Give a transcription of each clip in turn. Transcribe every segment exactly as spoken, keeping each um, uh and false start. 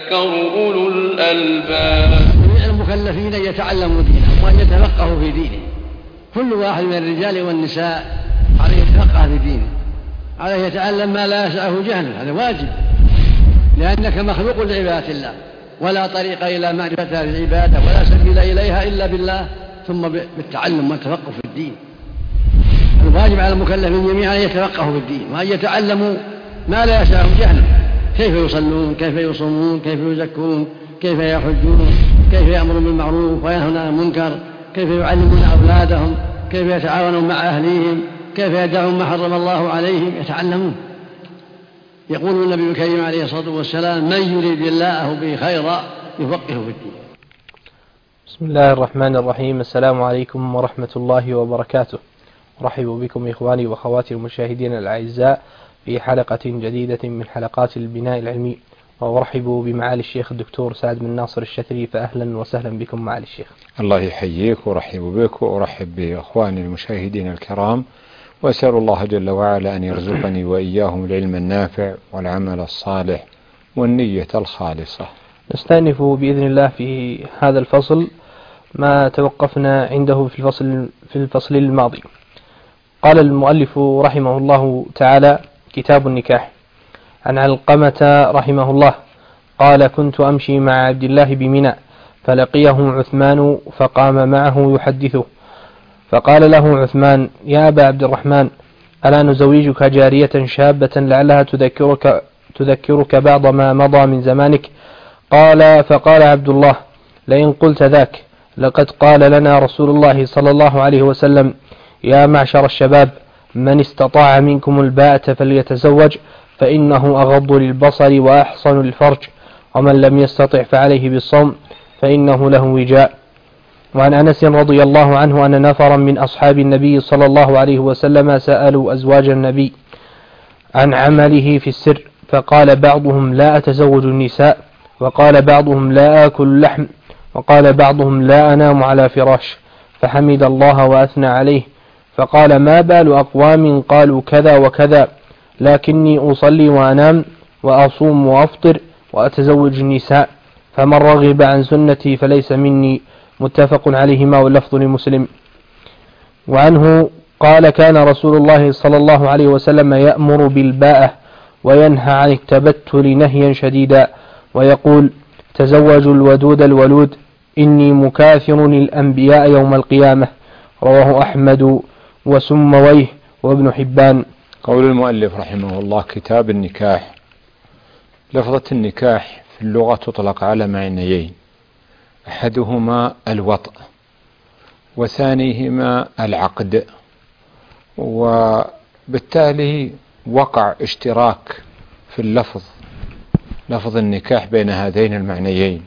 يتذكر أولو الألباب. المكلفين يتعلموا دينهم وأن يتفقهوا في دينه. كل واحد من الرجال والنساء عليه يتفقه في دينه، عليه يتعلم ما لا يسعه جهله، هذا واجب، لأنك مخلوق لعبادة الله، ولا طريق إلى معرفة العبادة ولا سبيل إليها إلا بالله، ثم بالتعلم والتفقه في الدين. الواجب على المكلفين جميعا أن يتفقهوا في الدين وأن يتعلموا ما لا يسعه جهله، كيف يصلون، كيف يصومون، كيف يزكون، كيف يحجون، كيف يأمرون بالمعروف وينهون عن المنكر، كيف يعلمون أولادهم، كيف يتعاونون مع أهليهم، كيف يدعون ما حرم الله عليهم، يتعلمون. يقول النبي الكريم عليه الصلاة والسلام: من يريد الله به خيرا يفقهه في الدين. بسم الله الرحمن الرحيم. السلام عليكم ورحمة الله وبركاته. أرحب بكم إخواني وأخواتي المشاهدين الأعزاء في حلقة جديدة من حلقات البناء العلمي، وأرحب بمعالي الشيخ الدكتور سعد بن ناصر الشتري، فأهلا وسهلا بكم معالي الشيخ. الله يحييك وأرحب بك وأرحب بأخواني المشاهدين الكرام، وأسأل الله جل وعلا أن يرزقني وإياهم العلم النافع والعمل الصالح والنية الخالصة. نستأنف بإذن الله في هذا الفصل ما توقفنا عنده في الفصل, في الفصل الماضي. قال المؤلف رحمه الله تعالى: كتاب النكاح. عن علقمة رحمه الله قال: كنت أمشي مع عبد الله بمنى فلقيه عثمان فقام معه يحدثه، فقال له عثمان: يا أبا عبد الرحمن، ألا نزوجك جارية شابة لعلها تذكرك, تذكرك بعض ما مضى من زمانك؟ قال فقال عبد الله: لئن قلت ذاك لقد قال لنا رسول الله صلى الله عليه وسلم: يا معشر الشباب، من استطاع منكم الباءة فليتزوج، فإنه أغض للبصر وأحصن للفرج، ومن لم يستطع فعليه بالصوم فإنه له وجاء. وعن أنس رضي الله عنه أن نفرا من أصحاب النبي صلى الله عليه وسلم سألوا أزواج النبي عن عمله في السر، فقال بعضهم: لا أتزوج النساء، وقال بعضهم: لا آكل اللحم، وقال بعضهم: لا أنام على فراش، فحمد الله وأثنى عليه، فقال: ما بال أقوام قالوا كذا وكذا، لكني أصلي وأنام وأصوم وأفطر وأتزوج النساء، فمن رغب عن سنتي فليس مني. متفق عليهما واللفظ لمسلم. وعنه قال: كان رسول الله صلى الله عليه وسلم يأمر بالباءة وينهى عن التبتل نهيا شديدا، ويقول: تزوجوا الودود الولود، إني مكاثر الأنبياء يوم القيامة. رواه أحمد وسمويه وابن حبان. قول المؤلف رحمه الله: كتاب النكاح. لفظة النكاح في اللغة تطلق على معنيين: أحدهما الوطء، وثانيهما العقد، وبالتالي وقع اشتراك في اللفظ، لفظ النكاح، بين هذين المعنيين.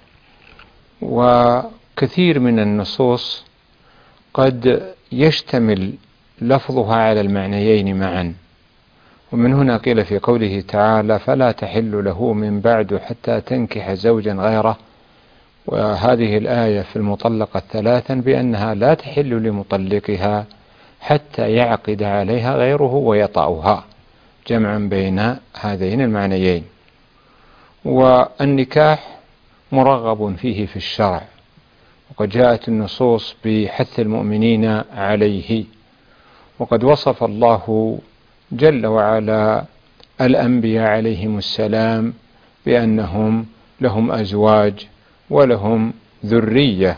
وكثير من النصوص قد يشتمل لفظها على المعنيين معا، ومن هنا قيل في قوله تعالى: فلا تحل له من بعد حتى تنكح زوجا غيره. وهذه الآية في المطلقة ثلاثا بأنها لا تحل لمطلقها حتى يعقد عليها غيره ويطأها، جمعا بين هذين المعنيين. والنكاح مرغب فيه في الشرع، وقد جاءت النصوص بحث المؤمنين عليه، وقد وصف الله جل وعلا الأنبياء عليهم السلام بأنهم لهم أزواج ولهم ذرية.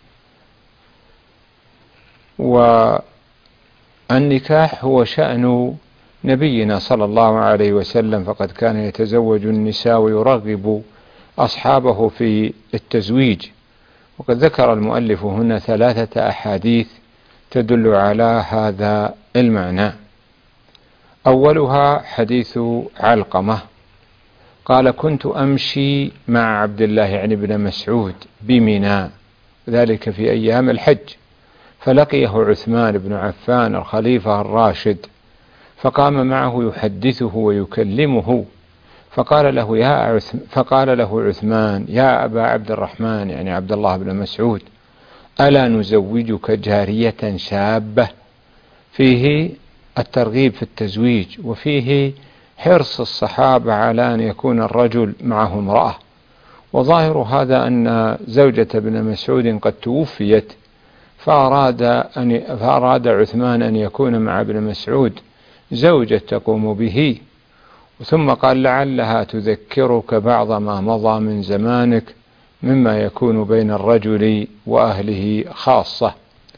والنكاح هو شأن نبينا صلى الله عليه وسلم، فقد كان يتزوج النساء ويرغب أصحابه في التزويج. وقد ذكر المؤلف هنا ثلاثة أحاديث تدل على هذا المعنى. أولها حديث علقمة قال: كنت أمشي مع عبد الله يعني ابن مسعود بمنى، ذلك في أيام الحج، فلقيه عثمان بن عفان الخليفة الراشد، فقام معه يحدثه ويكلمه، فقال له يا عث... فقال له عثمان: يا أبا عبد الرحمن يعني عبد الله بن مسعود، ألا نزوجك جارية شابة؟ فيه الترغيب في التزويج، وفيه حرص الصحابة على أن يكون الرجل معه امرأة، وظاهر هذا أن زوجة ابن مسعود قد توفيت، فأراد, أن فأراد عثمان أن يكون مع ابن مسعود زوجة تقوم به، ثم قال لعلها تذكرك بعض ما مضى من زمانك مما يكون بين الرجل وأهله خاصة.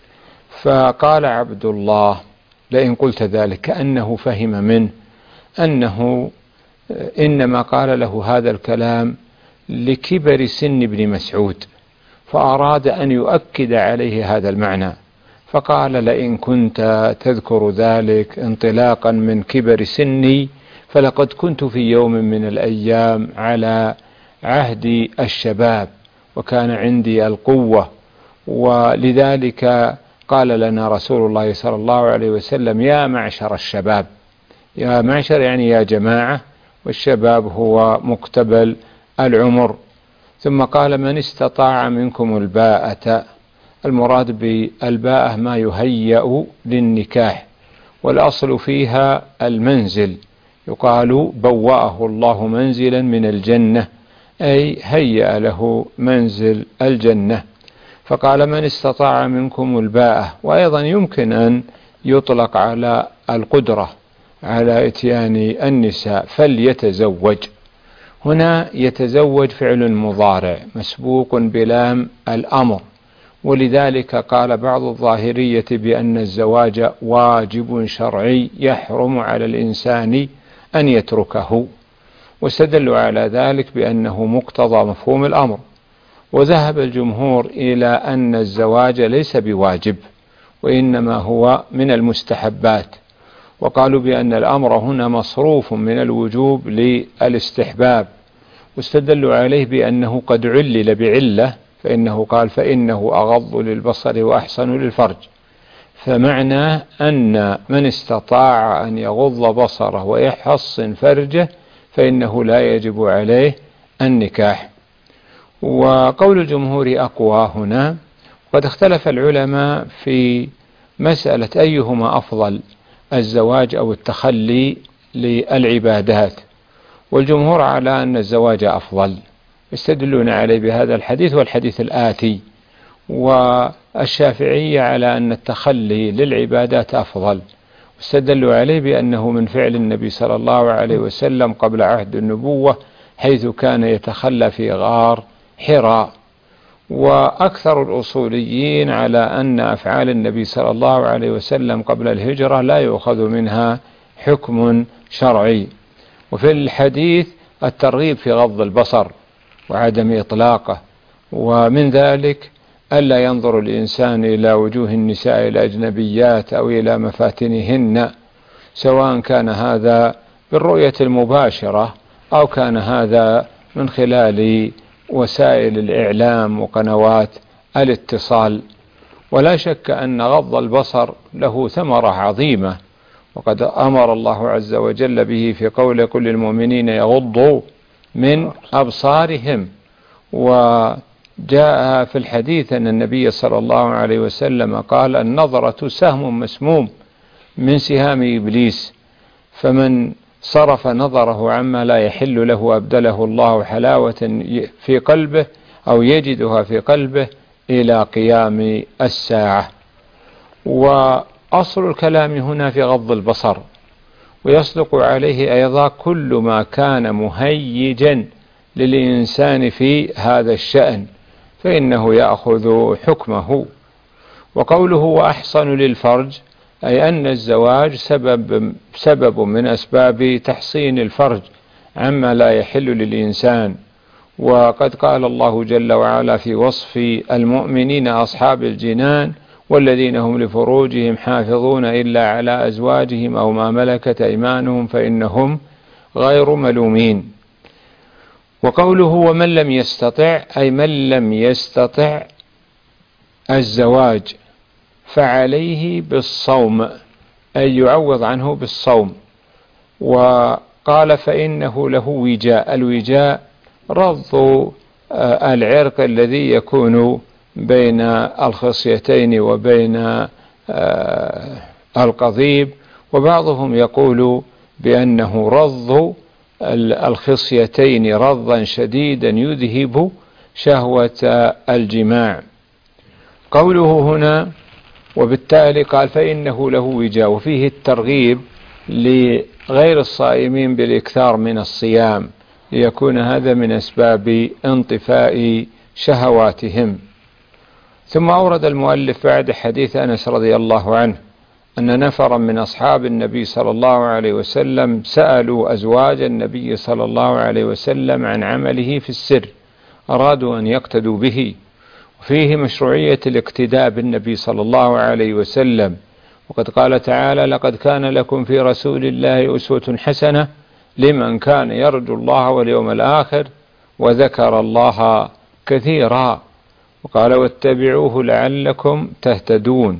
فقال عبد الله لئن قلت ذلك، كأنه فهم منه أنه إنما قال له هذا الكلام لكبر سن ابن مسعود، فأراد أن يؤكد عليه هذا المعنى، فقال لئن كنت تذكر ذلك انطلاقا من كبر سني فلقد كنت في يوم من الأيام على عهد الشباب وكان عندي القوة، ولذلك قال لنا رسول الله صلى الله عليه وسلم يا معشر الشباب، يا معشر يعني يا جماعة، والشباب هو مقتبل العمر. ثم قال من استطاع منكم الباءة، المراد بالباءة ما يهيأ للنكاح، والأصل فيها المنزل، يقال بوأه الله منزلا من الجنة، أي هيأ له منزل الجنة. فقال من استطاع منكم الباءة، وأيضا يمكن أن يطلق على القدرة على إتيان النساء فليتزوج. هنا يتزوج فعل مضارع مسبوق بلام الأمر، ولذلك قال بعض الظاهرية بأن الزواج واجب شرعي يحرم على الإنسان أن يتركه، واستدلوا على ذلك بأنه مقتضى مفهوم الأمر. وذهب الجمهور إلى أن الزواج ليس بواجب وإنما هو من المستحبات، وقالوا بأن الأمر هنا مصروف من الوجوب للاستحباب، واستدلوا عليه بأنه قد علل بعلة، فإنه قال فإنه أغض للبصر وأحسن للفرج، فمعنى أن من استطاع أن يغض بصره ويحصن فرجه فإنه لا يجب عليه النكاح. وقول الجمهور أقوى هنا. قد اختلف العلماء في مسألة أيهما أفضل، الزواج أو التخلي للعبادات، والجمهور على أن الزواج أفضل، يستدلون عليه بهذا الحديث والحديث الآتي، والشافعية على أن التخلي للعبادات أفضل، واستدلوا عليه بأنه من فعل النبي صلى الله عليه وسلم قبل عهد النبوة، حيث كان يتخلى في غار حراء. وأكثر الأصوليين على أن أفعال النبي صلى الله عليه وسلم قبل الهجرة لا يؤخذ منها حكم شرعي. وفي الحديث الترغيب في غض البصر وعدم إطلاقه، ومن ذلك ألا ينظر الإنسان إلى وجوه النساء الأجنبيات أو إلى مفاتنهن، سواء كان هذا بالرؤية المباشرة أو كان هذا من خلال وسائل الإعلام وقنوات الاتصال. ولا شك أن غض البصر له ثمرة عظيمة، وقد أمر الله عز وجل به في قول كل المؤمنين يغضوا من أبصارهم. وجاء في الحديث أن النبي صلى الله عليه وسلم قال النظرة سهم مسموم من سهام إبليس، فمن صرف نظره عما لا يحل له أبدله الله حلاوة في قلبه أو يجدها في قلبه إلى قيام الساعة. وأصل الكلام هنا في غض البصر، ويصدق عليه أيضا كل ما كان مهيجا للإنسان في هذا الشأن فإنه يأخذ حكمه. وقوله وأحصن للفرج، أي أن الزواج سبب, سبب من أسباب تحصين الفرج عما لا يحل للإنسان. وقد قال الله جل وعلا في وصف المؤمنين أصحاب الجنان والذين هم لفروجهم حافظون إلا على أزواجهم أو ما ملكت أيمانهم فإنهم غير ملومين. وقوله ومن لم يستطع، أي من لم يستطع الزواج فعليه بالصوم، أي يعوض عنه بالصوم. وقال فإنه له وجاء، الوجاء رض العرق الذي يكون بين الخصيتين وبين القضيب، وبعضهم يقول بأنه رض الخصيتين رضا شديدا يذهب شهوة الجماع. قوله هنا وبالتالي قال فإنه له وجاء، وفيه الترغيب لغير الصائمين بالإكثار من الصيام ليكون هذا من أسباب انطفاء شهواتهم. ثم أورد المؤلف بعد حديث أنس رضي الله عنه أن نفرا من أصحاب النبي صلى الله عليه وسلم سألوا أزواج النبي صلى الله عليه وسلم عن عمله في السر، أرادوا أن يقتدوا به، وفيه مشروعية الاقتداء بالنبي صلى الله عليه وسلم، وقد قال تعالى لقد كان لكم في رسول الله أسوة حسنة لمن كان يرجو الله واليوم الآخر وذكر الله كثيرا، وقال واتبعوه لعلكم تهتدون.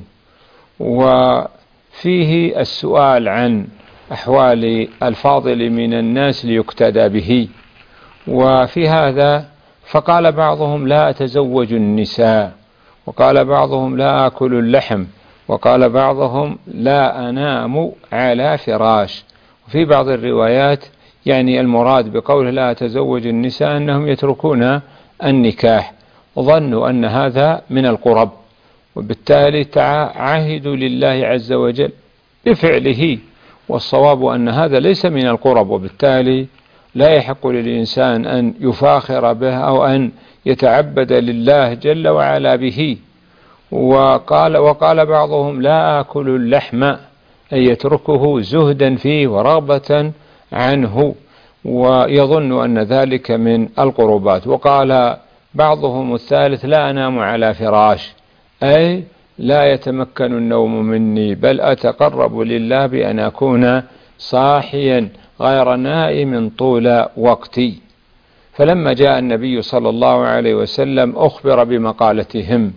وفيه السؤال عن أحوال الفاضل من الناس ليقتدى به. وفي هذا فقال بعضهم لا أتزوج النساء، وقال بعضهم لا آكل اللحم، وقال بعضهم لا أنام على فراش. وفي بعض الروايات يعني المراد بقوله لا أتزوج النساء أنهم يتركون النكاح، وظنوا أن هذا من القرب، وبالتالي عاهدوا لله عز وجل بفعله، والصواب أن هذا ليس من القرب، وبالتالي لا يحق للإنسان أن يفاخر به أو أن يتعبد لله جل وعلا به. وقال, وقال بعضهم لا آكل اللحم، أي يتركه زهدا فيه ورغبة عنه، ويظن أن ذلك من القربات. وقال بعضهم الثالث لا أنام على فراش، أي لا يتمكن النوم مني، بل أتقرب لله بأن أكون صاحيا غير نائم طول وقتي. فلما جاء النبي صلى الله عليه وسلم أخبر بمقالتهم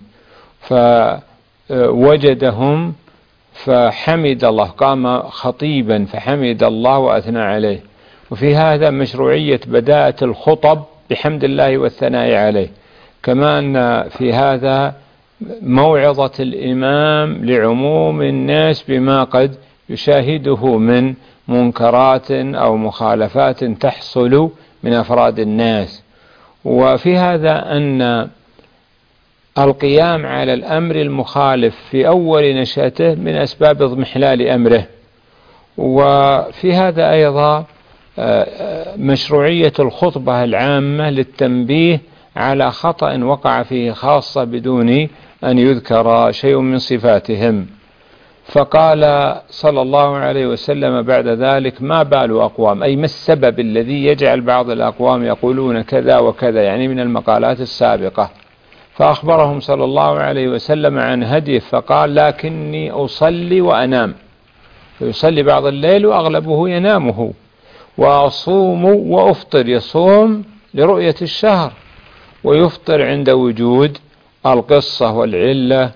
فوجدهم فحمد الله، قام خطيبا فحمد الله وأثنى عليه. وفي هذا مشروعية بداءة الخطب بحمد الله والثناء عليه، كما أن في هذا موعظة الإمام لعموم الناس بما قد يشاهده من منكرات أو مخالفات تحصل من أفراد الناس. وفي هذا أن القيام على الأمر المخالف في أول نشأته من أسباب اضمحلال أمره. وفي هذا أيضا مشروعية الخطبة العامة للتنبيه على خطأ وقع فيه خاصة بدون أن يذكر شيء من صفاتهم. فقال صلى الله عليه وسلم بعد ذلك ما بال أقوام، أي ما السبب الذي يجعل بعض الأقوام يقولون كذا وكذا، يعني من المقالات السابقة. فأخبرهم صلى الله عليه وسلم عن هديه، فقال لكني أصلي وأنام، فيصلي بعض الليل وأغلبه ينامه، وأصوم وأفطر، يصوم لرؤية الشهر ويفطر عند وجود القصة والعلة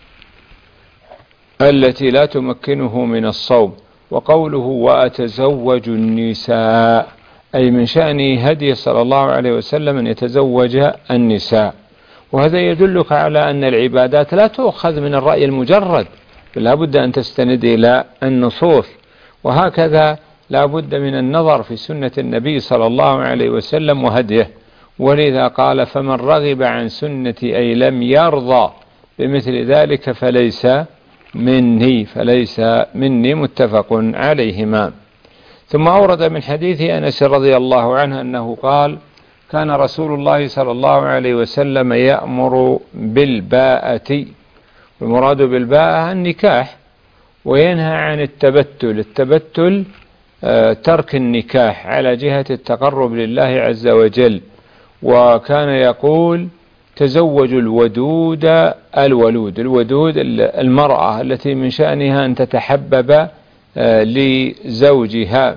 التي لا تمكنه من الصوم. وقوله وأتزوج النساء، أي من شأن هدي صلى الله عليه وسلم أن يتزوج النساء. وهذا يدلك على أن العبادات لا تؤخذ من الرأي المجرد، لا بد أن تستند إلى النصوص، وهكذا لا بد من النظر في سنة النبي صلى الله عليه وسلم وهديه. ولذا قال فمن رغب عن سنتي أي لم يرضى بمثل ذلك فليس مني فليس مني متفق عليهما. ثم أورد من حديث أنس رضي الله عنه أنه قال كان رسول الله صلى الله عليه وسلم يأمر بالباءة، والمراد بالباءة النكاح، وينهى عن التبتل. التبتل ترك النكاح على جهة التقرب لله عز وجل. وكان يقول تزوجوا الودود الولود، الودود المرأة التي من شأنها أن تتحبب لزوجها،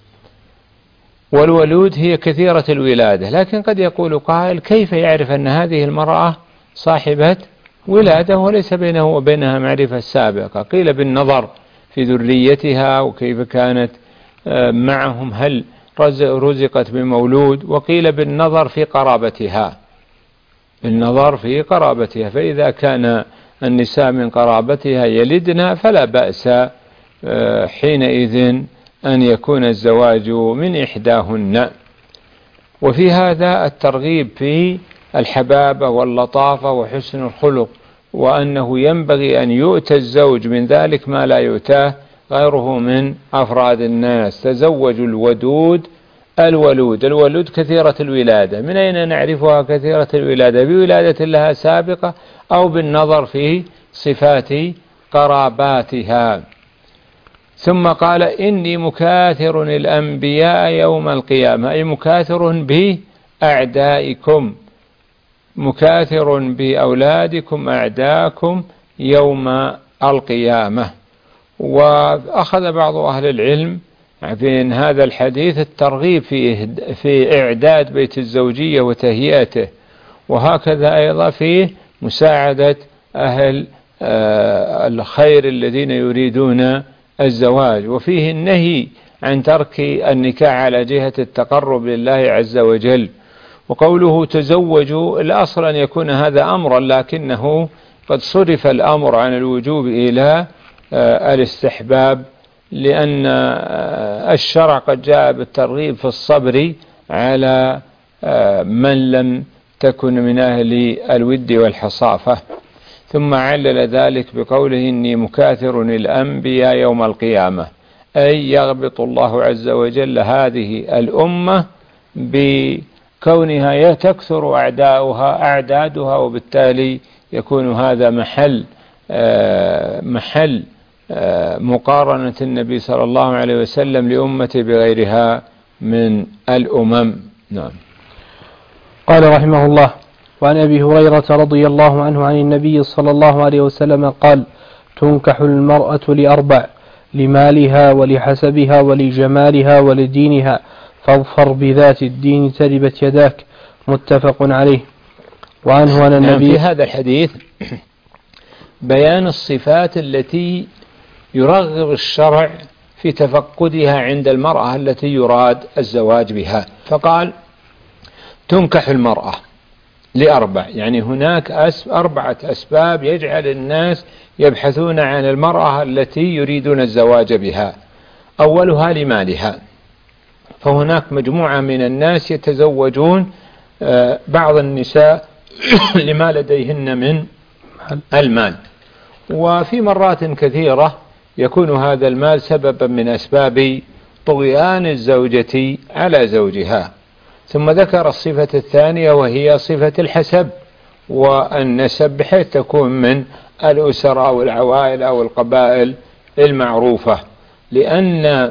والولود هي كثيرة الولادة. لكن قد يقول قائل كيف يعرف أن هذه المرأة صاحبة ولادة وليس بينه وبينها معرفة سابقة؟ قيل بالنظر في ذريتها وكيف كانت معهم، هل رزقت بمولود، وقيل بالنظر في قرابتها، بالنظر في قرابتها، فإذا كان النساء من قرابتها يلدن فلا بأس حينئذ أن يكون الزواج من إحداهن. وفي هذا الترغيب في الحبابة واللطافة وحسن الخلق، وأنه ينبغي أن يؤتى الزوج من ذلك ما لا يؤتاه غيره من أفراد الناس. تزوجوا الودود الولود. الولود كثيرة الولادة. من أين نعرفها كثيرة الولادة؟ بولادة لها سابقة أو بالنظر في صفات قراباتها. ثم قال إني مكاثر الأنبياء يوم القيامة، أي مكاثر بأعدائكم، مكاثر بأولادكم أعداءكم يوم القيامة. وأخذ بعض أهل العلم من هذا الحديث الترغيب في في إعداد بيت الزوجية وتهيئته، وهكذا أيضا في مساعدة أهل الخير الذين يريدون الزواج. وفيه النهي عن ترك النكاح على جهة التقرب لله عز وجل. وقوله تزوجوا، الأصل أن يكون هذا أمرا، لكنه قد صرف الأمر عن الوجوب إلى الاستحباب، لأن الشرع قد جاء بالترغيب في الصبر على من لم تكن من أهل الود والحصافة. ثم علل ذلك بقوله إني مكاثر الأنبياء يوم القيامة، أي يغبط الله عز وجل هذه الأمة بكونها تكثر أعداؤها أعدادها، وبالتالي يكون هذا محل محل مقارنة النبي صلى الله عليه وسلم لأمته بغيرها من الأمم. نعم. قال رحمه الله: وعن أبي هريرة رضي الله عنه عن النبي صلى الله عليه وسلم قال: تنكح المرأة لأربع: لمالها ولحسبها ولجمالها ولدينها، فاظفر بذات الدين تربت يداك. متفق عليه. وعنه عن النبي. في هذا الحديث بيان الصفات التي يرغب الشرع في تفقدها عند المرأة التي يراد الزواج بها. فقال: تنكح المرأة لأربع، يعني هناك أسب أربعة أسباب يجعل الناس يبحثون عن المرأة التي يريدون الزواج بها. أولها لمالها، فهناك مجموعة من الناس يتزوجون بعض النساء لما لديهن من المال، وفي مرات كثيرة يكون هذا المال سببا من أسباب طغيان الزوجة على زوجها. ثم ذكر الصفة الثانية وهي صفة الحسب والنسب، بحيث تكون من الأسر أو العوائل أو القبائل المعروفة، لأن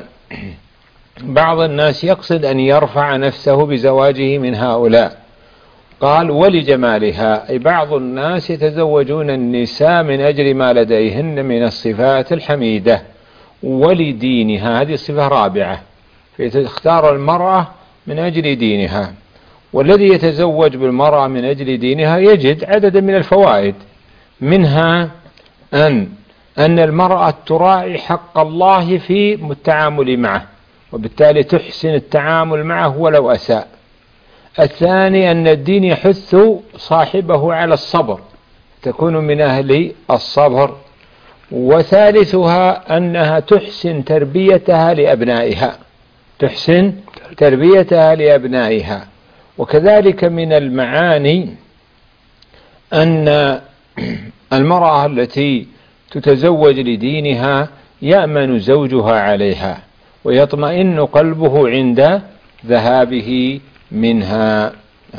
بعض الناس يقصد أن يرفع نفسه بزواجه من هؤلاء. قال: ولجمالها، أي بعض الناس يتزوجون النساء من أجل ما لديهن من الصفات الحميدة. ولدينها، هذه صفة رابعة، فتختار المرأة من أجل دينها. والذي يتزوج بالمرأة من أجل دينها يجد عددا من الفوائد، منها أن أن المرأة تراعي حق الله في التعامل معه، وبالتالي تحسن التعامل معه ولو أساء. الثاني أن الدين يحث صاحبه على الصبر، تكون من أهل الصبر. وثالثها أنها تحسن تربيتها لأبنائها، تحسن تربيتها لأبنائها. وكذلك من المعاني أن المرأة التي تتزوج لدينها يأمن زوجها عليها ويطمئن قلبه عند ذهابه منها.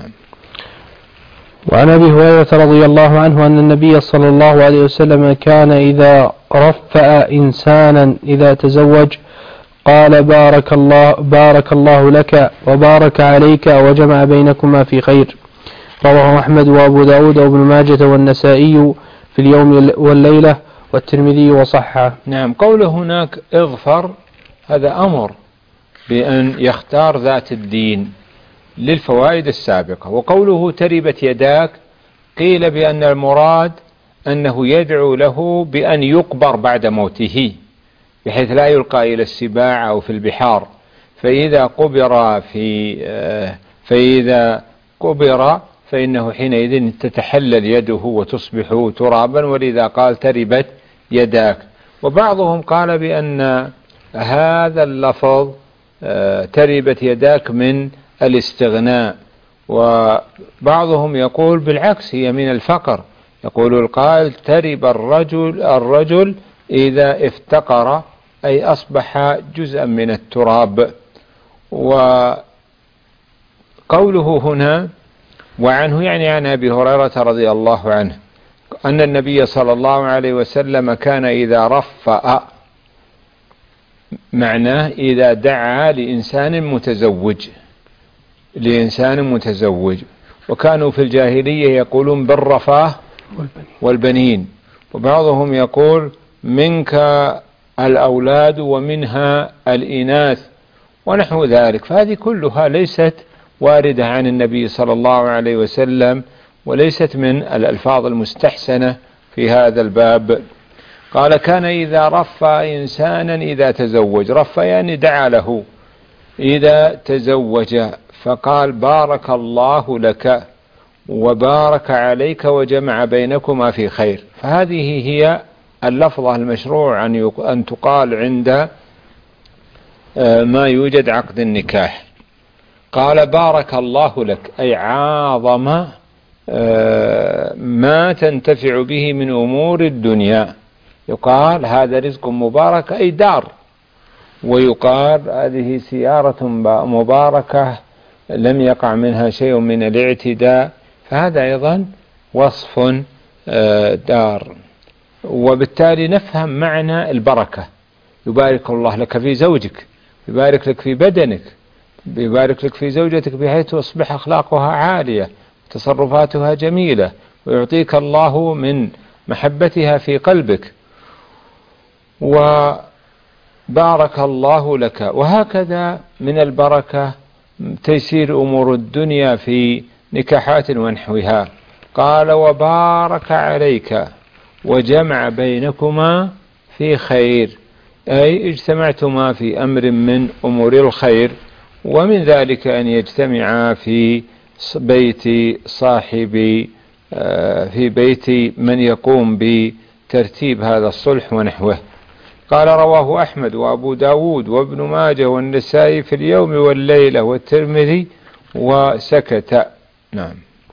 وعن أبي هريرة رضي الله عنه أن النبي صلى الله عليه وسلم كان إذا رفأ إنسانا إذا تزوج قال: بارك الله, بارك الله لك وبارك عليك وجمع بينكما في خير. رواه أحمد وأبو داود وابن ماجة والنسائي في اليوم والليلة والترمذي وصححه. نعم. قوله هناك اظفر، هذا أمر بأن يختار ذات الدين للفوائد السابقة. وقوله تربت يداك، قيل بأن المراد أنه يدعو له بأن يقبر بعد موته، بحيث لا يلقى إلى السباع أو في البحار، فإذا قبر في فإذا قبر فإنه حينئذ تتحلل يده وتصبح ترابا، ولذا قال تربت يداك. وبعضهم قال بأن هذا اللفظ تربت يداك من الاستغناء. وبعضهم يقول بالعكس، هي من الفقر. يقول القائل ترب الرجل الرجل إذا افتقر، أي أصبح جزءا من التراب. وقوله هنا وعنه يعني عن أبي هريرة رضي الله عنه أن النبي صلى الله عليه وسلم كان إذا رفأ، معناه إذا دعا لإنسان متزوج لإنسان متزوج وكانوا في الجاهلية يقولون بالرفاه والبنين، وبعضهم يقول منك الأولاد ومنها الإناث ونحو ذلك. فهذه كلها ليست واردة عن النبي صلى الله عليه وسلم، وليست من الألفاظ المستحسنة في هذا الباب. قال كان إذا رفى إنسانا إذا تزوج، رفى يعني دعا له إذا تزوج، فقال بارك الله لك وبارك عليك وجمع بينكما في خير. فهذه هي اللفظة المشروع أن تقال عند ما يوجد عقد النكاح. قال بارك الله لك، أي عاظم ما تنتفع به من أمور الدنيا. يقال هذا رزق مبارك أي دار، ويقال هذه سيارة مباركة لم يقع منها شيء من الاعتداء، فهذا أيضا وصف دار. وبالتالي نفهم معنى البركة. يبارك الله لك في زوجك، يبارك لك في بدنك، يبارك لك في زوجتك بحيث تصبح أخلاقها عالية، تصرفاتها جميلة، ويعطيك الله من محبتها في قلبك، وبارك الله لك. وهكذا من البركة تيسير أمور الدنيا في نكاحات ونحوها. قال وبارك عليك وجمع بينكما في خير، أي اجتمعتما في أمر من أمور الخير، ومن ذلك أن يجتمعا في بيت صاحب في بيت من يقوم بترتيب هذا الصلح ونحوه. قال رواه أحمد وأبو داود وابن ماجه والنسائي في اليوم والليلة والترمذي وسكت. نعم.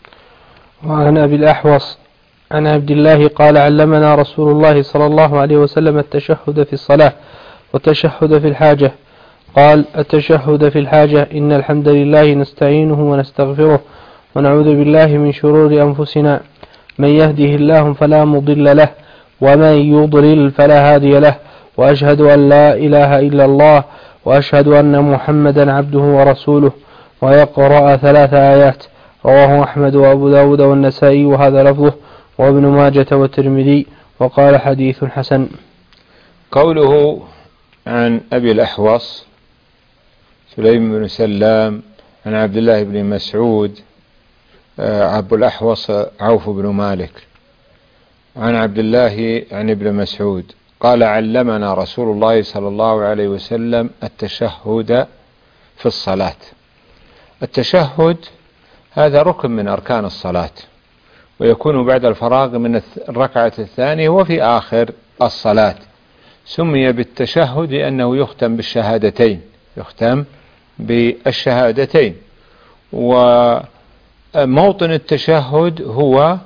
وعن أبي الأحوص عن عبد الله قال علمنا رسول الله صلى الله عليه وسلم التشهد في الصلاة والتشهد في الحاجة. قال التشهد في الحاجة إن الحمد لله نستعينه ونستغفره ونعوذ بالله من شرور أنفسنا، من يهده الله فلا مضل له ومن يضلل فلا هادي له، وأشهد أن لا إله إلا الله وأشهد أن محمدا عبده ورسوله. ويقرأ ثلاث آيات. رواه أحمد وأبو داود والنسائي وهذا لفظه، وابن ماجة والترمذي، وقال حديث حسن. قوله عن أبي الأحوص سليم بن سلام عن عبد الله بن مسعود، أبو الأحوص عوف بن مالك، عن عبد الله عن ابن مسعود قال علمنا رسول الله صلى الله عليه وسلم التشهد في الصلاة. التشهد هذا ركن من أركان الصلاة، ويكون بعد الفراغ من الركعة الثانية وفي آخر الصلاة. سمي بالتشهد لأنه يختم بالشهادتين، يختم بالشهادتين. وموطن التشهد هو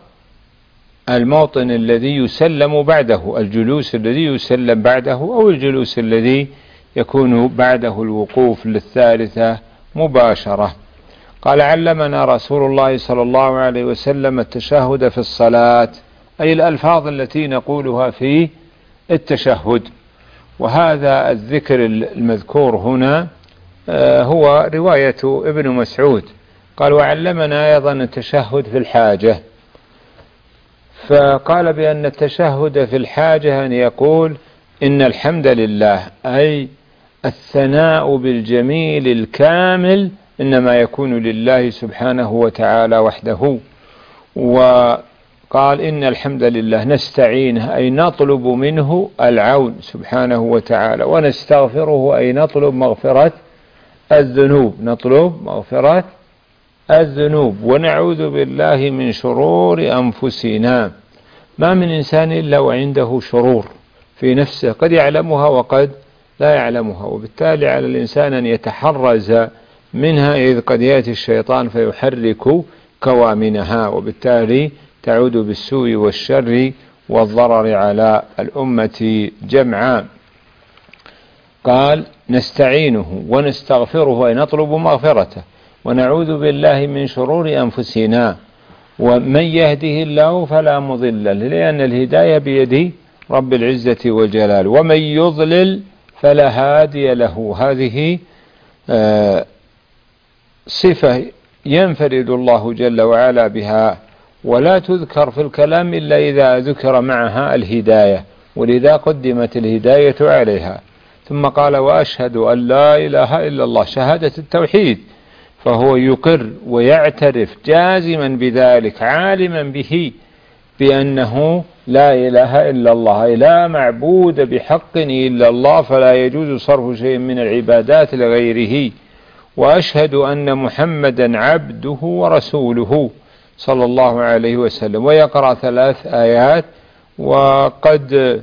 الموطن الذي يسلم بعده، الجلوس الذي يسلم بعده، أو الجلوس الذي يكون بعده الوقوف للثالثة مباشرة. قال علمنا رسول الله صلى الله عليه وسلم التشهد في الصلاة، أي الألفاظ التي نقولها في التشهد. وهذا الذكر المذكور هنا هو رواية ابن مسعود. قال وعلمنا أيضا التشهد في الحاجة، فقال بأن التشهد في الحاجة أن يقول إن الحمد لله، أي الثناء بالجميل الكامل إنما يكون لله سبحانه وتعالى وحده. وقال إن الحمد لله نستعينه، أي نطلب منه العون سبحانه وتعالى، ونستغفره أي نطلب مغفرة الذنوب، نطلب مغفرة الذنوب، ونعوذ بالله من شرور أنفسنا. ما من إنسان إلا وعنده شرور في نفسه، قد يعلمها وقد لا يعلمها، وبالتالي على الإنسان أن يتحرز منها، إذ قد يأتي الشيطان فيحرك كوامنها، وبالتالي تعود بالسوء والشر والضرر على الأمة جمعاء. قال نستعينه ونستغفره أي نطلب مغفرته، ونعوذ بالله من شرور أنفسنا، ومن يهده الله فلا مضل له، لأن الهداية بيد رب العزة والجلال، ومن يضلل فلا هادي له. هذه آه صفة ينفرد الله جل وعلا بها، ولا تذكر في الكلام إلا إذا ذكر معها الهداية، ولذا قدمت الهداية عليها. ثم قال وأشهد أن لا إله إلا الله، شهادة التوحيد، فهو يقر ويعترف جازما بذلك، عالما به بأنه لا إله إلا الله، لا معبود بحق إلا الله، فلا يجوز صرف شيء من العبادات لغيره. وأشهد أن محمدا عبده ورسوله صلى الله عليه وسلم. ويقرأ ثلاث آيات، وقد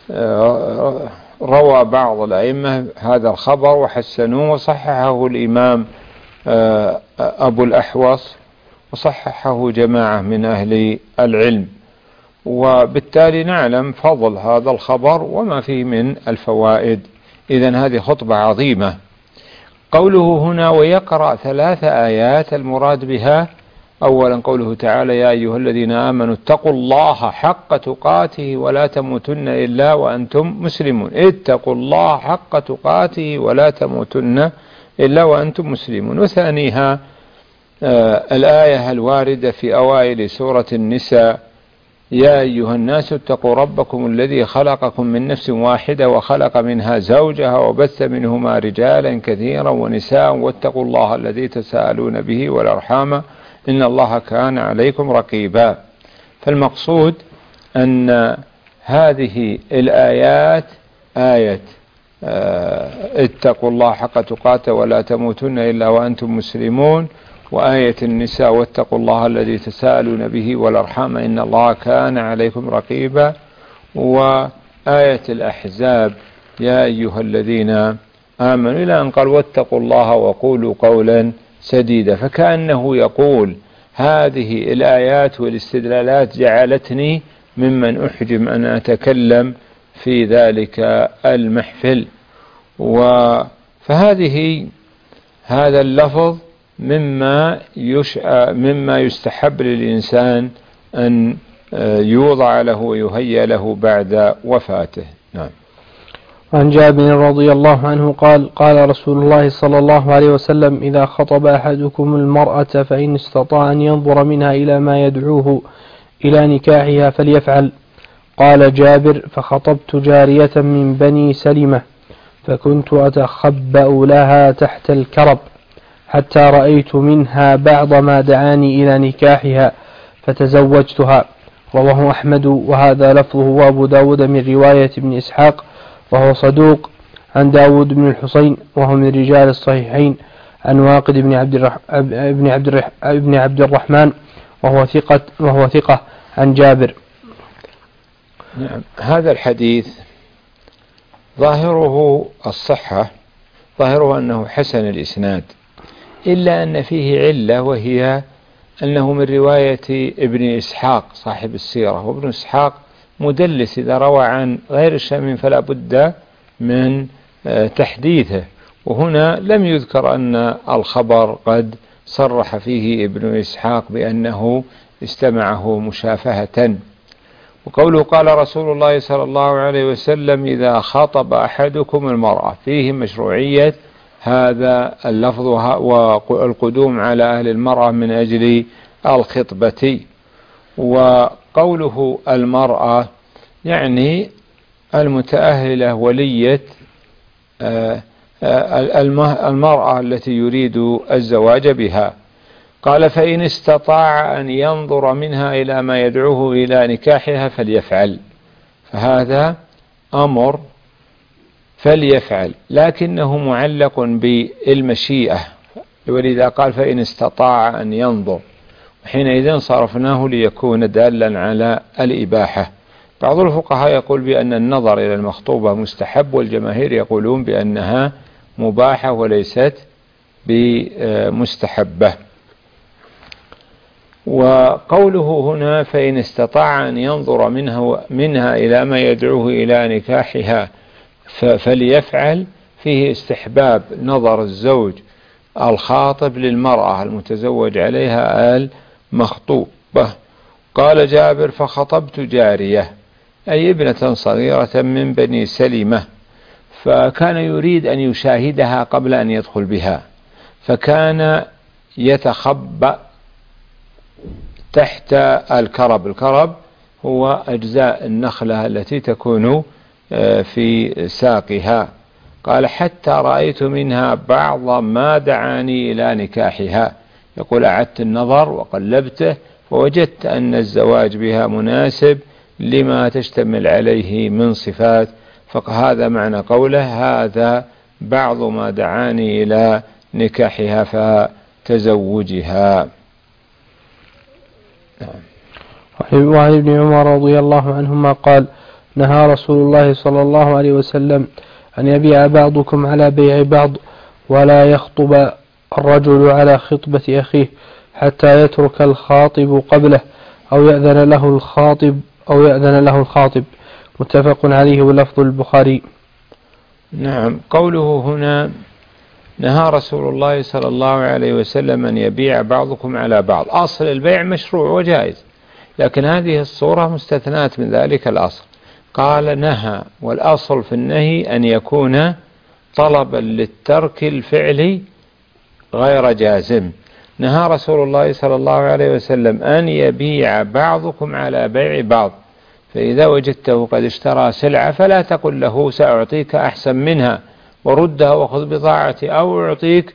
روى بعض الأئمة هذا الخبر وحسنوه، وصححه الإمام أبو الأحوص، وصححه جماعة من أهل العلم، وبالتالي نعلم فضل هذا الخبر وما فيه من الفوائد. إذن هذه خطبة عظيمة. قوله هنا ويقرأ ثلاث آيات، المراد بها أولا قوله تعالى يا أيها الذين آمنوا اتقوا الله حق تقاته ولا تموتن إلا وأنتم مسلمون. اتقوا الله حق تقاته ولا تموتن إلا وأنتم مسلمون. وثانيها آه الآية الواردة في أوائل سورة النساء يا أيها الناس اتقوا ربكم الذي خلقكم من نفس واحدة وخلق منها زوجها وبث منهما رجالا كثيرا ونساء واتقوا الله الذي تساءلون به والأرحام إن الله كان عليكم رقيبا. فالمقصود أن هذه الآيات آية اتقوا الله حق تقاته ولا تموتن إلا وأنتم مسلمون، وآية النساء واتقوا الله الذي تساءلون به والأرحام إن الله كان عليكم رقيبا، وآية الأحزاب يا أيها الذين آمنوا إلى أن قال واتقوا الله وقولوا قولا سديدا. فكأنه يقول هذه الآيات والاستدلالات جعلتني ممن أحجم أن أتكلم في ذلك المحفل. فهذه هذا اللفظ مما يشأ مما يستحب للإنسان أن يوضع له ويهيأ له بعد وفاته. نعم. عن جابر رضي الله عنه قال قال رسول الله صلى الله عليه وسلم إذا خطب أحدكم المرأة فإن استطاع أن ينظر منها إلى ما يدعوه إلى نكاحها فليفعل. قال جابر فخطبت جارية من بني سلمة فكنت أتخبأ لها تحت الكرب حتى رأيت منها بعض ما دعاني إلى نكاحها فتزوجتها. رواه أحمد وهذا لفظه وأبو داود من رواية ابن إسحاق وهو صدوق عن داود بن الحسين وهو من رجال الصحيحين عن واقد بن عبد الرح... ابن عبد الرح... ابن عبد الرحمن وهو ثقة وهو ثقة عن جابر. نعم. هذا الحديث ظاهره الصحة، ظاهره أنه حسن الإسناد، إلا أن فيه علة وهي أنه من رواية ابن إسحاق صاحب السيرة، وابن إسحاق مدلس إذا روى عن غير الشام فلا بد من تحديثه، وهنا لم يذكر أن الخبر قد صرح فيه ابن إسحاق بأنه استمعه مشافهة. وقوله قال رسول الله صلى الله عليه وسلم إذا خاطب أحدكم المرأة فيه مشروعية هذا اللفظ والقدوم على أهل المرأة من أجل الخطبة. وقوله المرأة يعني المتأهلة ولية المرأة التي يريد الزواج بها. قال فإن استطاع أن ينظر منها إلى ما يدعوه إلى نكاحها فليفعل، فهذا أمر فليفعل لكنه معلق بالمشيئة، ولذا قال فإن استطاع أن ينظر، وحينئذ صرفناه ليكون دالا على الإباحة، بعض الفقهاء يقول بأن النظر إلى المخطوبة مستحب، والجماهير يقولون بأنها مباحة وليست بمستحبة. وقوله هنا فإن استطاع أن ينظر منها, منها إلى ما يدعوه إلى نكاحها فليفعل، فيه استحباب نظر الزوج الخاطب للمرأة المتزوج عليها المخطوبة. قال جابر فخطبت جارية، أي ابنة صغيرة من بني سلمة، فكان يريد أن يشاهدها قبل أن يدخل بها، فكان يتخبأ تحت الكرب. الكرب هو أجزاء النخلة التي تكون في ساقها. قال حتى رأيت منها بعض ما دعاني إلى نكاحها، يقول أعدت النظر وقلبته فوجدت أن الزواج بها مناسب لما تشتمل عليه من صفات، فهذا معنى قوله هذا بعض ما دعاني إلى نكاحها فتزوجها. وعن ابن عمر رضي الله عنهما قال نهى رسول الله صلى الله عليه وسلم أن يبيع بعضكم على بيع بعض، ولا يخطب الرجل على خطبة أخيه حتى يترك الخاطب قبله أو يأذن له الخاطب أو يأذن له الخاطب. متفق عليه ولفظ البخاري. نعم. قوله هنا نهى رسول الله صلى الله عليه وسلم أن يبيع بعضكم على بعض، أصل البيع مشروع وجائز، لكن هذه الصورة مستثنات من ذلك الأصل. قال نهى، والأصل في النهي أن يكون طلبا للترك الفعلي غير جازم. نهى رسول الله صلى الله عليه وسلم أن يبيع بعضكم على بيع بعض، فإذا وجدته قد اشترى سلعة فلا تقل له سأعطيك أحسن منها وردها وخذ بضاعتي، أو أعطيك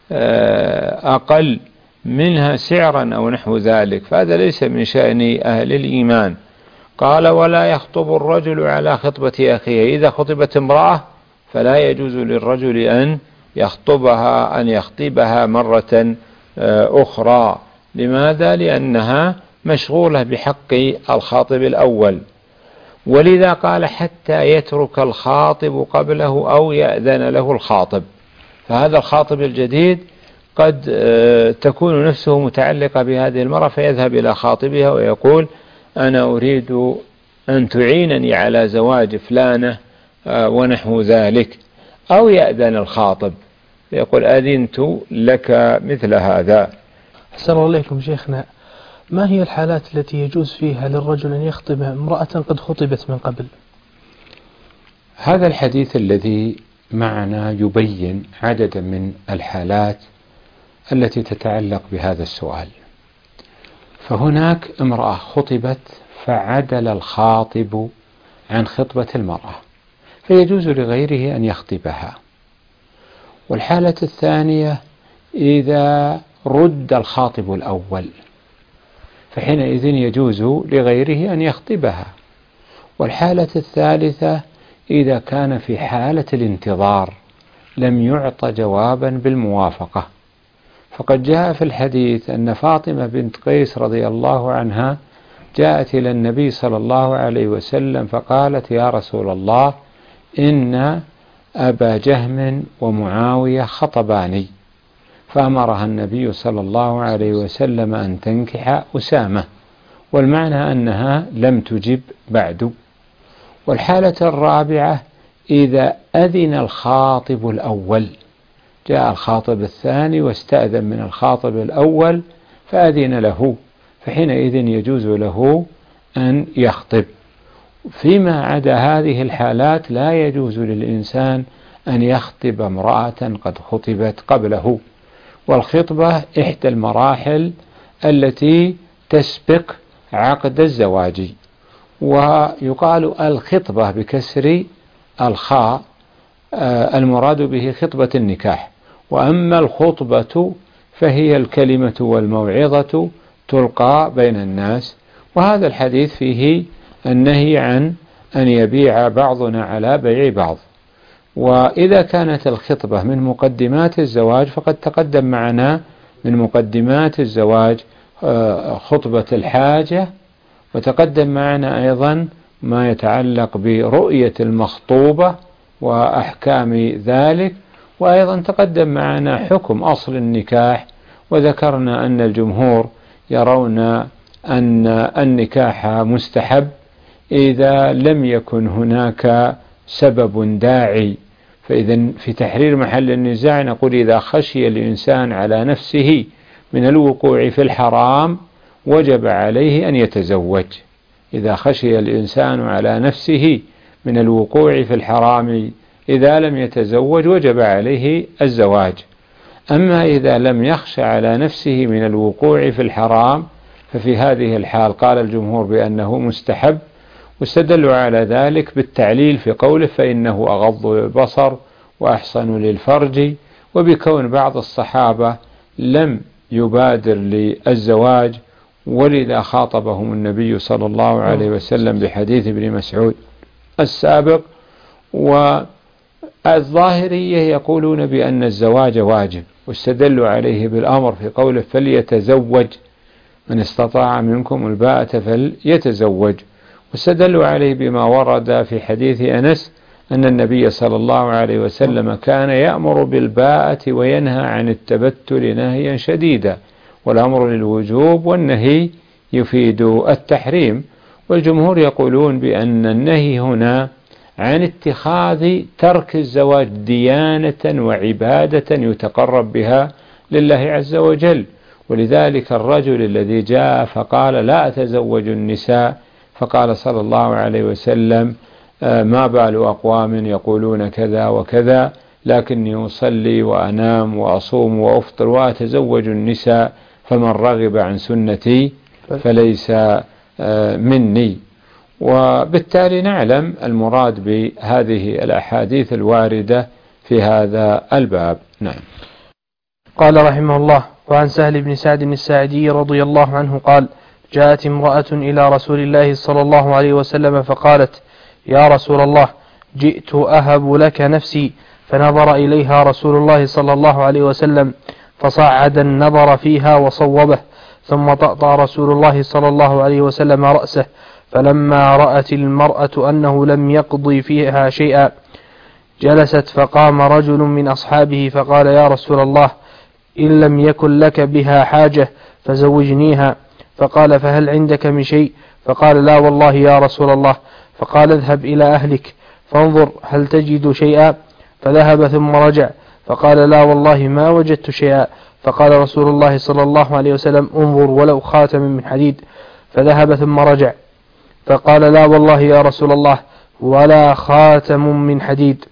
أقل منها سعرا أو نحو ذلك، فهذا ليس من شأن أهل الإيمان. قال ولا يخطب الرجل على خطبة أخيه، إذا خطبت امرأة فلا يجوز للرجل أن يخطبها أن يخطبها مرة أخرى. لماذا؟ لأنها مشغولة بحق الخاطب الأول. ولذا قال حتى يترك الخاطب قبله أو يأذن له الخاطب، فهذا الخاطب الجديد قد تكون نفسه متعلقة بهذه المرأة فيذهب إلى خاطبها ويقول أنا أريد أن تعينني على زواج فلانة ونحو ذلك، أو يأذن الخاطب يقول أذنت لك مثل هذا. أحسن الله إليكم شيخنا، ما هي الحالات التي يجوز فيها للرجل أن يخطب امرأة قد خطبت من قبل؟ هذا الحديث الذي معنا يبين عددا من الحالات التي تتعلق بهذا السؤال. فهناك امرأة خطبت فعدل الخاطب عن خطبة المرأة فيجوز لغيره أن يخطبها. والحالة الثانية إذا رد الخاطب الأول فحينئذ يجوز لغيره أن يخطبها. والحالة الثالثة إذا كان في حالة الانتظار لم يعط جوابا بالموافقة، فقد جاء في الحديث أن فاطمة بنت قيس رضي الله عنها جاءت إلى النبي صلى الله عليه وسلم فقالت يا رسول الله إن أبا جهم ومعاوية خطباني، فأمرها النبي صلى الله عليه وسلم أن تنكح أسامة، والمعنى أنها لم تجب بعد. والحالة الرابعة إذا أذن الخاطب الأول، جاء الخاطب الثاني واستأذن من الخاطب الأول فأذن له، فحينئذ يجوز له أن يخطب. فيما عدا هذه الحالات لا يجوز للإنسان أن يخطب امرأة قد خطبت قبله. والخطبة إحدى المراحل التي تسبق عقد الزواج، ويقال الخطبة بكسر الخاء المراد به خطبة النكاح، وأما الخطبة فهي الكلمة والموعظة تلقى بين الناس. وهذا الحديث فيه النهي عن أن يبيع بعضنا على بيع بعض. وإذا كانت الخطبة من مقدمات الزواج فقد تقدم معنا من مقدمات الزواج خطبة الحاجة، وتقدم معنا أيضا ما يتعلق برؤية المخطوبة وأحكام ذلك. وأيضا تقدم معنا حكم أصل النكاح، وذكرنا أن الجمهور يرون أن النكاح مستحب إذا لم يكن هناك سبب داعي. فإذا في تحرير محل النزاع نقول إذا خشي الإنسان على نفسه من الوقوع في الحرام وجب عليه أن يتزوج. إذا خشي الإنسان على نفسه من الوقوع في الحرام إذا لم يتزوج وجب عليه الزواج. أما إذا لم يخش على نفسه من الوقوع في الحرام ففي هذه الحال قال الجمهور بأنه مستحب، واستدلوا على ذلك بالتعليل في قوله فإنه أغض للبصر وأحصن للفرج، وبكون بعض الصحابة لم يبادر للزواج ولذا خاطبهم النبي صلى الله عليه وسلم بحديث ابن مسعود السابق. والظاهرية يقولون بأن الزواج واجب، واستدلوا عليه بالأمر في قوله فليتزوج من استطاع منكم الباءة فليتزوج، واستدلوا عليه بما ورد في حديث أنس أن النبي صلى الله عليه وسلم كان يأمر بالباءة وينهى عن التبتل نهيا شديدا، والأمر للوجوب والنهي يفيد التحريم. والجمهور يقولون بأن النهي هنا عن اتخاذ ترك الزواج ديانة وعبادة يتقرب بها لله عز وجل. ولذلك الرجل الذي جاء فقال لا أتزوج النساء، فقال صلى الله عليه وسلم ما بال أقوام يقولون كذا وكذا لكني أصلي وأنام وأصوم وأفطر وأتزوج النساء فمن رغب عن سنتي فليس مني. وبالتالي نعلم المراد بهذه الأحاديث الواردة في هذا الباب. نعم. قال رحمه الله: وعن سهل بن سعد الساعدي رضي الله عنه قال: جاءت امرأة إلى رسول الله صلى الله عليه وسلم فقالت: يا رسول الله، جئت أهب لك نفسي. فنظر إليها رسول الله صلى الله عليه وسلم فصعد النظر فيها وصوبه، ثم طأطأ رسول الله صلى الله عليه وسلم رأسه. فلما رأت المرأة أنه لم يقضي فيها شيئا جلست، فقام رجل من أصحابه فقال: يا رسول الله، إن لم يكن لك بها حاجة فزوجنيها. فقال: فهل عندك من شيء؟ فقال: لا والله يا رسول الله. فقال: اذهب إلى أهلك فانظر هل تجد شيئا. فذهب ثم رجع فقال: لا والله ما وجدت شيئا. فقال رسول الله صلى الله عليه وسلم: انظر ولو خاتم من حديد. فذهب ثم رجع فقال: لا والله يا رسول الله ولا خاتم من حديد،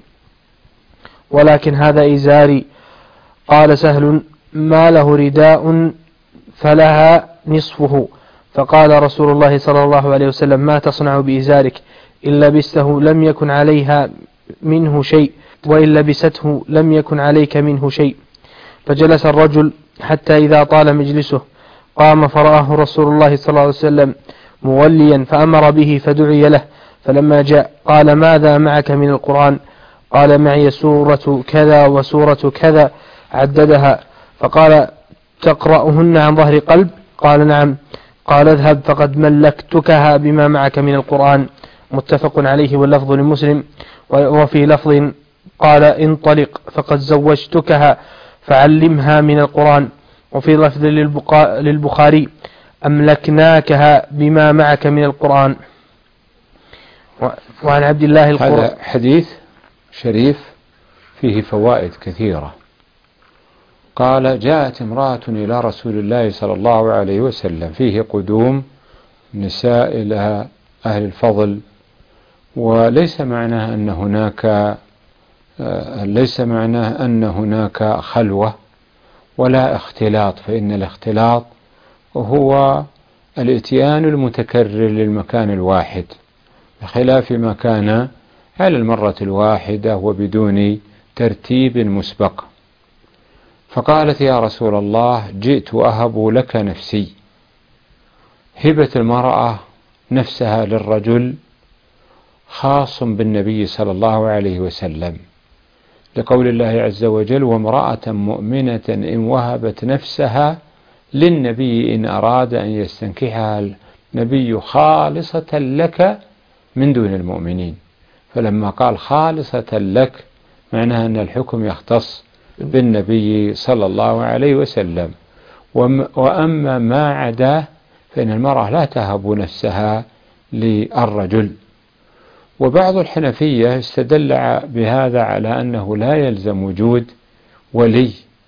ولكن هذا إزاري. قال سهل: ما له رداء فلها نصفه. فقال رسول الله صلى الله عليه وسلم: ما تصنع بإزارك؟ إن لبسته لم يكن عليها منه شيء، وإن لبسته لم يكن عليك منه شيء. فجلس الرجل حتى إذا طال مجلسه قام فرآه رسول الله صلى الله عليه وسلم موليا فأمر به فدعي له. فلما جاء قال: ماذا معك من القرآن؟ قال: معي سورة كذا وسورة كذا، عددها. فقال: تقرأهن عن ظهر قلب؟ قال: نعم. قال: اذهب فقد ملكتكها بما معك من القرآن. متفق عليه واللفظ لمسلم. وفي لفظ قال: انطلق فقد زوجتكها فعلمها من القرآن. وفي لفظ للبخاري: أملكناكها بما معك من القرآن. وعن عبد الله القرآن. هذا حديث شريف فيه فوائد كثيرة. قال: جاءت امرأة إلى رسول الله صلى الله عليه وسلم، فيه قدوم نساء إلى أهل الفضل، وليس معناه أن هناك ليس معناه أن هناك خلوة ولا اختلاط، فإن الاختلاط هو الاتيان المتكرر للمكان الواحد بخلاف ما كان على المرة الواحدة وبدون ترتيب مسبق. فقالت: يا رسول الله، جئت أهب لك نفسي. هبة المرأة نفسها للرجل خاص بالنبي صلى الله عليه وسلم، لقول الله عز وجل: وامرأة مؤمنة إن وهبت نفسها للنبي إن أراد أن يستنكحها النبي خالصة لك من دون المؤمنين. فلما قال خالصة لك معناها أن الحكم يختص بالنبي صلى الله عليه وسلم. وأما ما عداه فإن المرأة لا تهب نفسها للرجل. وبعض الحنفية استدل بهذا على أنه لا يلزم وجود ولي،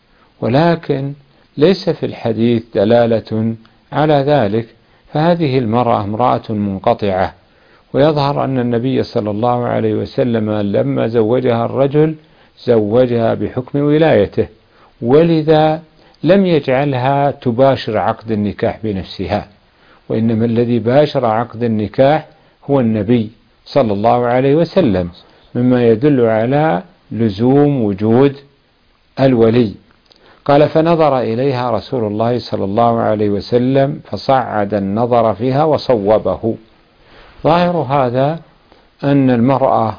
ولكن ليس في الحديث دلالة على ذلك، فهذه المرأة امرأة منقطعة، ويظهر أن النبي صلى الله عليه وسلم لما زوجها الرجل زوجها بحكم ولايته، ولذا لم يجعلها تباشر عقد النكاح بنفسها، وإنما الذي باشر عقد النكاح هو النبي صلى الله عليه وسلم، مما يدل على لزوم وجود الولي. قال فنظر إليها رسول الله صلى الله عليه وسلم فصعد النظر فيها وصوبه. ظاهر هذا أن المرأة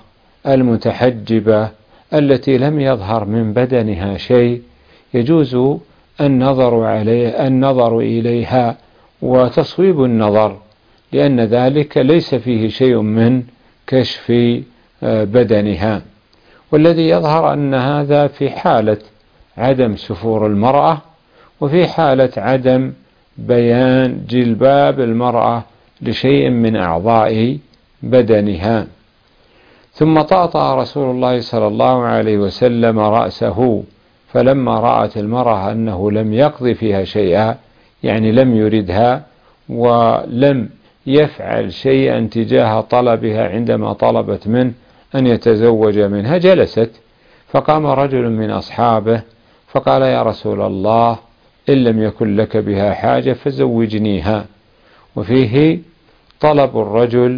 المتحجبة التي لم يظهر من بدنها شيء يجوز النظر عليه النظر إليها وتصويب النظر، لأن ذلك ليس فيه شيء من كشف بدنها. والذي يظهر أن هذا في حالة عدم سفور المرأة، وفي حالة عدم بيان جلباب المرأة لشيء من أعضاء بدنها. ثم طأطأ رسول الله صلى الله عليه وسلم رأسه، فلما رأت المرأة أنه لم يقضي فيها شيئا، يعني لم يردها ولم يفعل شيئا تجاه طلبها عندما طلبت منه أن يتزوج منها، جلست. فقام رجل من أصحابه فقال يا رسول الله إن لم يكن لك بها حاجة فزوجنيها. وفيه طلب الرجل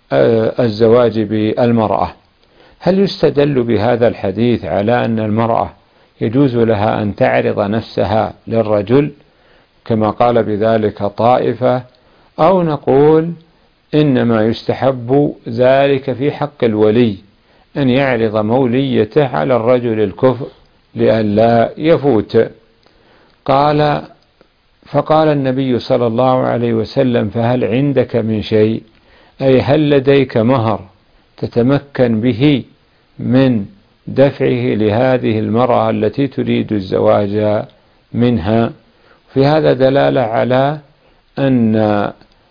الزواج بالمرأة. هل يستدل بهذا الحديث على أن المرأة يجوز لها أن تعرض نفسها للرجل كما قال بذلك طائفة، أو نقول إنما يستحب ذلك في حق الولي أن يعرض موليته على الرجل الكفء لئلا يفوت؟ قال فقال النبي صلى الله عليه وسلم فهل عندك من شيء، أي هل لديك مهر تتمكن به من دفعه لهذه المرأة التي تريد الزواج منها؟ في هذا دلالة على أن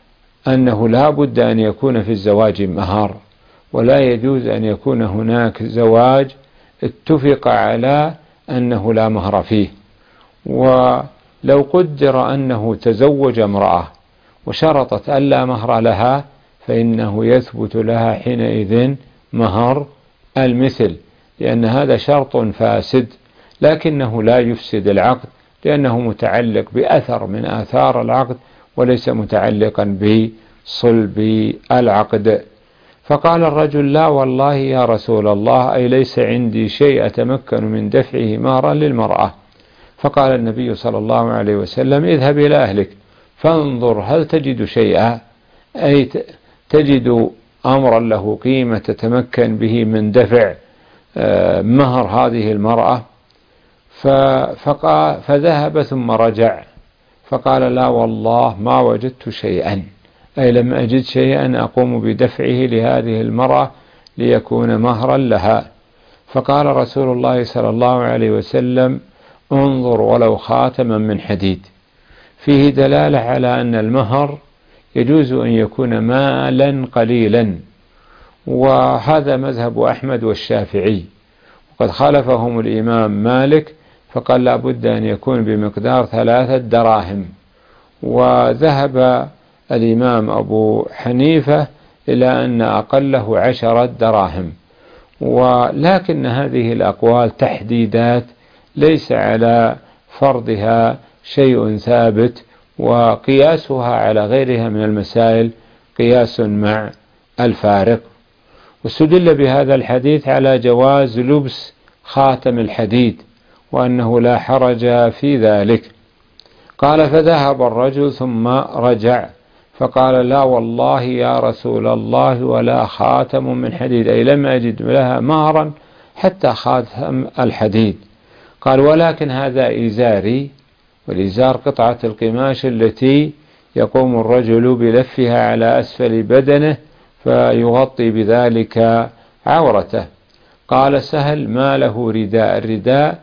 أنه لا بد أن يكون في الزواج مهر، ولا يجوز أن يكون هناك زواج اتفق على أنه لا مهر فيه. ولو قدر أنه تزوج امرأة وشرطت ألا مهر لها فإنه يثبت لها حينئذ مهر المثل، لأن هذا شرط فاسد، لكنه لا يفسد العقد لأنه متعلق بأثر من آثار العقد وليس متعلقا بصلب العقد. فقال الرجل لا والله يا رسول الله، أي ليس عندي شيء أتمكن من دفعه مهرا للمرأة. فقال النبي صلى الله عليه وسلم اذهب إلى أهلك فانظر هل تجد شيئا، أي تجد أمرا له قيمة تتمكن به من دفع مهر هذه المرأة. فذهب ثم رجع فقال لا والله ما وجدت شيئا، أي لم أجد شيئا أقوم بدفعه لهذه المرأة ليكون مهرا لها. فقال رسول الله صلى الله عليه وسلم انظر ولو خاتما من حديد. فيه دلالة على أن المهر يجوز أن يكون مالا قليلا، وهذا مذهب أحمد والشافعي، وقد خالفهم الإمام مالك فقال لا بد أن يكون بمقدار ثلاثة دراهم. وذهب الإمام أبو حنيفة إلى أن أقله عشرة دراهم. ولكن هذه الأقوال تحديدات ليس على فرضها شيء ثابت، وقياسها على غيرها من المسائل قياس مع الفارق. واستدل بهذا الحديث على جواز لبس خاتم الحديد وأنه لا حرج في ذلك. قال فذهب الرجل ثم رجع فقال لا والله يا رسول الله ولا خاتم من حديد، أي لم أجد لها مهرا حتى خاتم الحديد. قال ولكن هذا إزاري، والإزار قطعة القماش التي يقوم الرجل بلفها على أسفل بدنه فيغطي بذلك عورته. قال سهل: ما له رداء. الرداء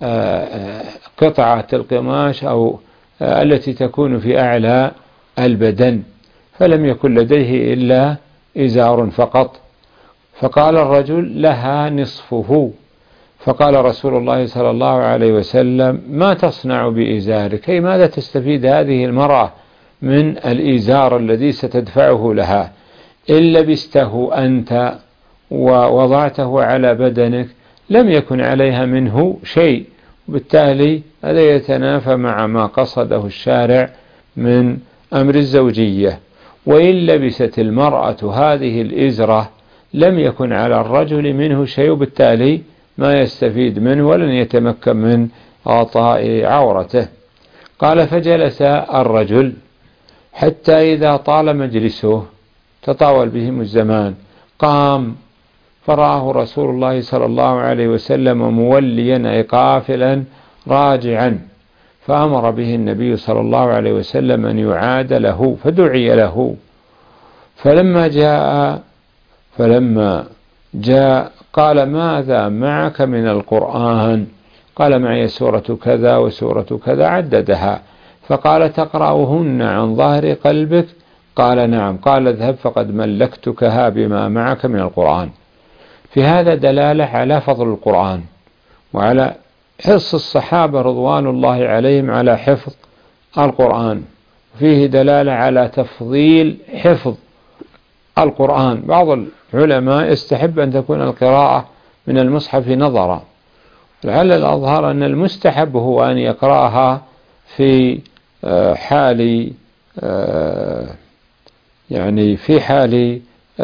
قطعة القماش أو التي تكون في أعلى البدن، فلم يكن لديه إلا إزار فقط. فقال الرجل: لها نصفه. فقال رسول الله صلى الله عليه وسلم: ما تصنع بإزارك؟ أي ماذا تستفيد هذه المرأة من الإزار الذي ستدفعه لها؟ إن لبسته أنت ووضعته على بدنك لم يكن عليها منه شيء، وبالتالي هذا يتنافى مع ما قصده الشارع من أمر الزوجية. وإن لبست المرأة هذه الإزرة لم يكن على الرجل منه شيء، وبالتالي ما يستفيد منه ولن يتمكن من غطاء عورته. قال: فجلس الرجل حتى إذا طال مجلسه تطاول بهم الزمان قام، فرآه رسول الله صلى الله عليه وسلم موليا أي قافلا راجعا، فأمر به النبي صلى الله عليه وسلم أن يعاد له، فدعي له. فلما جاء فلما جاء قال: ماذا معك من القرآن؟ قال: معي سورة كذا وسورة كذا، عددها. فقال: تقرأهن عن ظهر قلبك؟ قال: نعم. قال: اذهب فقد ملكتكها بما معك من القرآن. في هذا دلالة على فضل القرآن وعلى حرص الصحابة رضوان الله عليهم على حفظ القرآن، فيه دلالة على تفضيل حفظ القرآن. بعض العلماء يستحب أن تكون القراءة من المصحف نظرا، لعل الأظهر أن المستحب هو أن يقرأها في حال يعني في حال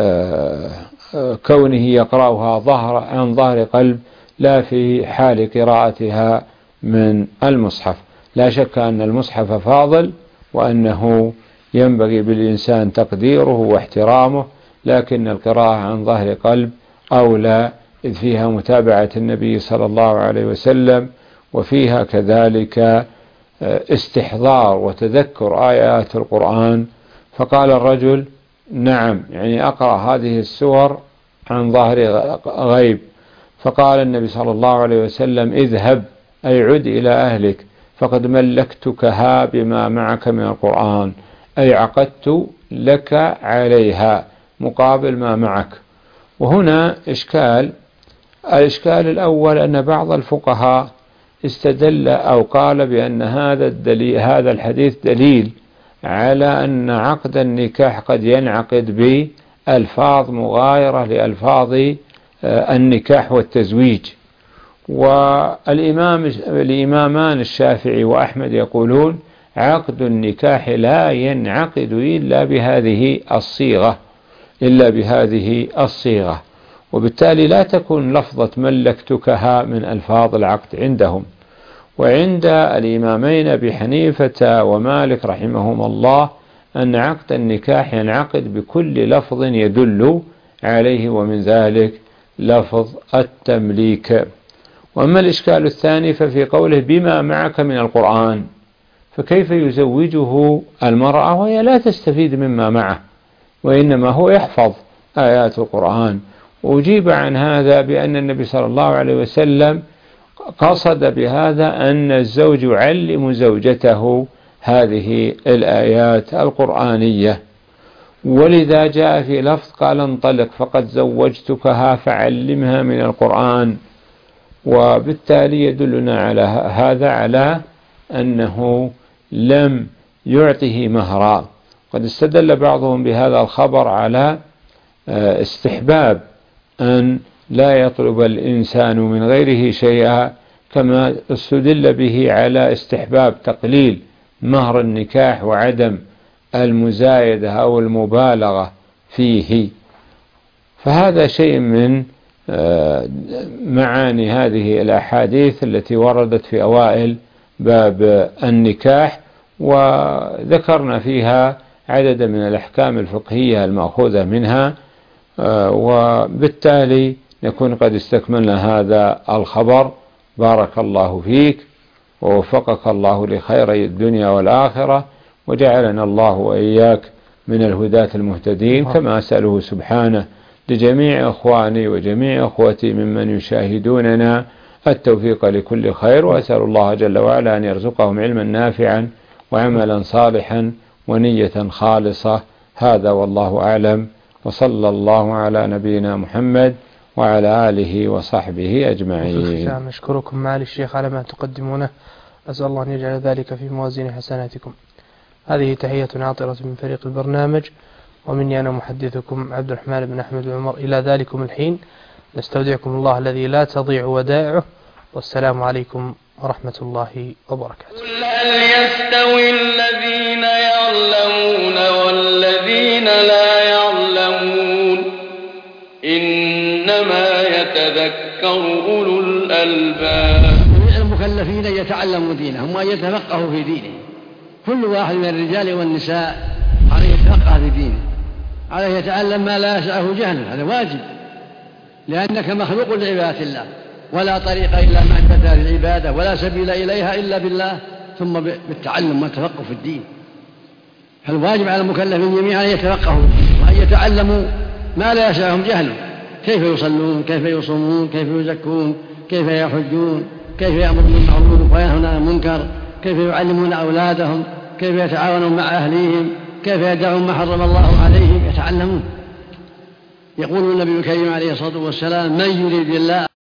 كونه يقرأها ظهر عن ظهر قلب، لا في حال قراءتها من المصحف. لا شك أن المصحف فاضل وأنه ينبغي بالإنسان تقديره واحترامه، لكن القراءة عن ظهر قلب أولى، إذ فيها متابعة النبي صلى الله عليه وسلم، وفيها كذلك استحضار وتذكر آيات القرآن. فقال الرجل: نعم، يعني أقرأ هذه السور عن ظهر غيب. فقال النبي صلى الله عليه وسلم: اذهب أي عد إلى أهلك فقد ملكتكها بما معك من القرآن، أي عقدت لك عليها مقابل ما معك. وهنا إشكال. الإشكال الأول أن بعض الفقهاء استدل أو قال بأن هذا الدليل هذا الحديث دليل على أن عقد النكاح قد ينعقد بألفاظ مغايرة لألفاظ النكاح والتزويج. والإمام الإمامان الشافعي وأحمد يقولون: عقد النكاح لا ينعقد إلا بهذه الصيغة إلا بهذه الصيغة وبالتالي لا تكون لفظة ملكتكها من ألفاظ العقد عندهم. وعند الإمامين أبي حنيفة ومالك رحمهما الله أن عقد النكاح ينعقد بكل لفظ يدل عليه، ومن ذلك لفظ التمليك. وأما الإشكال الثاني ففي قوله: بما معك من القرآن، فكيف يزوجه المرأة وهي لا تستفيد مما معه، وإنما هو يحفظ آيات القرآن؟ وأجيب عن هذا بأن النبي صلى الله عليه وسلم قصد بهذا أن الزوج يعلم زوجته هذه الآيات القرآنية، ولذا جاء في لفظ قال: انطلق فقد زوجتكها فعلمها من القرآن. وبالتالي يدلنا على هذا على أنه لم يعطه مهرا. قد استدل بعضهم بهذا الخبر على استحباب أن لا يطلب الإنسان من غيره شيئا، كما استدل به على استحباب تقليل مهر النكاح وعدم المزايدة أو المبالغة فيه. فهذا شيء من معاني هذه الأحاديث التي وردت في أوائل باب النكاح، وذكرنا فيها عددا من الأحكام الفقهية المأخوذة منها، وبالتالي نكون قد استكملنا هذا الخبر. بارك الله فيك ووفقك الله لخيري الدنيا والآخرة، وجعلنا الله وإياك من الهداة المهتدين، كما أسأله سبحانه لجميع أخواني وجميع أخوتي ممن يشاهدوننا التوفيق لكل خير، وأسأل الله جل وعلا أن يرزقهم علما نافعا وعملا صالحا ونية خالصة. هذا والله أعلم، وصلى الله على نبينا محمد وعلى آله وصحبه أجمعين. نشكركم معالي الشيخ على ما تقدمونه، أسأل الله أن يجعل ذلك في موازين حسناتكم. هذه تحية عاطرة من فريق البرنامج، ومني أنا محدثكم عبد الرحمن بن أحمد عمر. إلى ذلكم الحين نستودعكم الله الذي لا تضيع ودائعه، والسلام عليكم ورحمة الله وبركاته. قل هل يستوي الذين يعلمون والذين لا يعلمون، إنما يتذكر أولو الألباب. جميع المكلفين يتعلموا دينهم وأن يتفقهوا في دينه. كل واحد من الرجال والنساء عليه يتفقه في دينه، عليه يتعلم ما لا يسعه جهله، هذا واجب، لأنك مخلوق لعبادة الله، ولا طريق إلا معرفة العبادة، ولا سبيل إليها إلا بالله، ثم بالتعلم والتفقه في الدين. فالواجب على المكلفين جميعا أن يتفقهوا وأن يتعلموا ما لا يسعهم جهله، كيف يصلون، كيف يصومون، كيف يزكون، كيف يحجون، كيف يأمرون بالمعروف وينهون عن المنكر، كيف يعلمون أولادهم، كيف يتعاونون مع أهليهم، كيف يدعون ما حرم الله عليهم، يتعلمون. يقول النبي الكريم عليه الصلاة والسلام: من يريد الله